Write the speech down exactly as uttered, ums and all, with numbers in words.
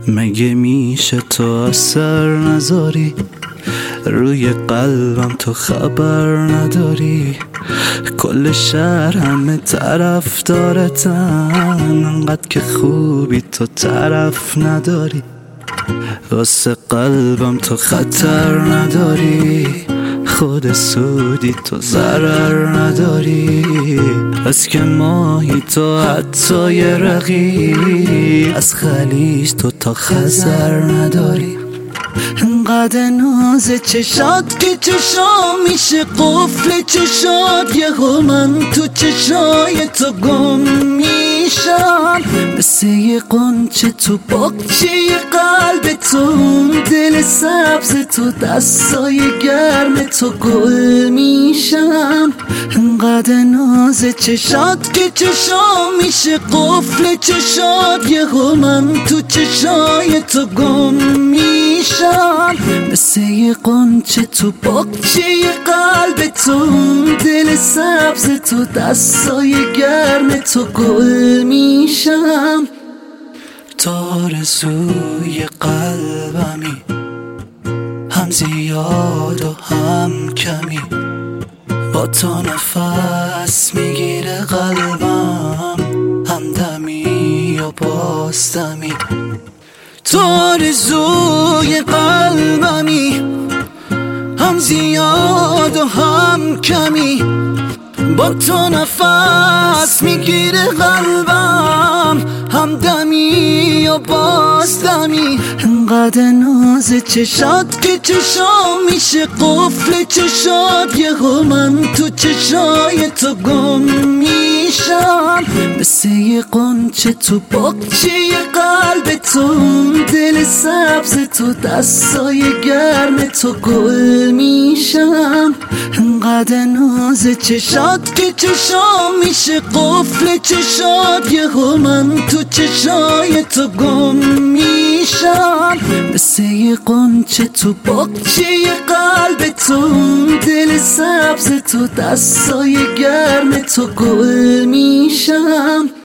مگه میشه تو اثر نذاری روی قلبم، تو خبر نداری کل شهر همه طرف دارتن، انقدر که خوبی تو طرف نداری، واسه قلبم تو خطر نداری، خود سودی تو ضرر نداری، از که ماهی تو حتی یه رقی، از خلیج تو تا خزر نداری، انقدر ناز چشات که چشام میشه قفل چشات، یهو من تو چشای تو گم میشم، مثل یه قنچه تو باغچه قلب تو، دل سبز تو دستای گرم تو گل میشم، انقدر ناز چشات که چشام میشه قفل چشات، یهو من تو چشای تو گم میشم، مثل یه قنچه تو باغچه قلب تو، دل سبز تو دستای گرم تو گل میشم، تو آرزوی قلبمی، هم زیاد و هم کمی، با تو نفس میگیره قلبم، هم دمی و باز دمی، تو آرزوی قلبمی، هم زیاد و هم کمی، با تو نفس میگیره قلبم، هم دمی و باز دمی، انقدر ناز چشات که چشام میشه قفل چشات، یهو من تو چشای تو گم میشم، مثل یه قنچه تو باغچه قلب تو، دل سبز تو دستای گرم تو گل میشم، انقدر ناز چشات که چشام میشه قفل چشات، یهو من تو چشای تو گم میشم، مثل یه قنچه تو باغچه قلب تو، دل سبز تو دستای گرم تو گل میشم.